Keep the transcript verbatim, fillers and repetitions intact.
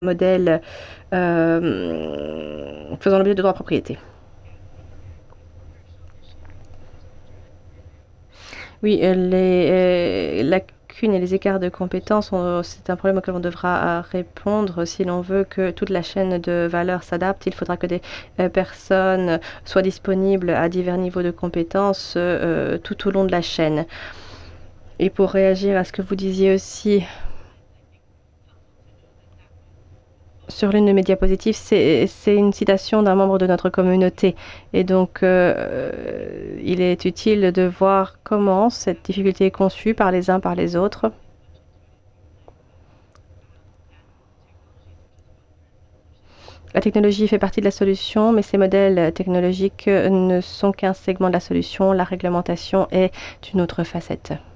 modèles euh, faisant l'objet de droits de propriété. Oui, euh, les euh, lacunes et les écarts de compétences, on- c'est un problème auquel on devra euh, répondre. Si l'on veut que toute la chaîne de valeur s'adapte, il faudra que des euh, personnes soient disponibles à divers niveaux de compétences euh, tout au long de la chaîne. Et pour réagir à ce que vous disiez aussi sur l'une de mes diapositives, c'est c'est une citation d'un membre de notre communauté. Et donc, euh, il est utile de voir comment cette difficulté est conçue par les uns, par les autres. La technologie fait partie de la solution, mais ces modèles technologiques ne sont qu'un segment de la solution. La réglementation est une autre facette.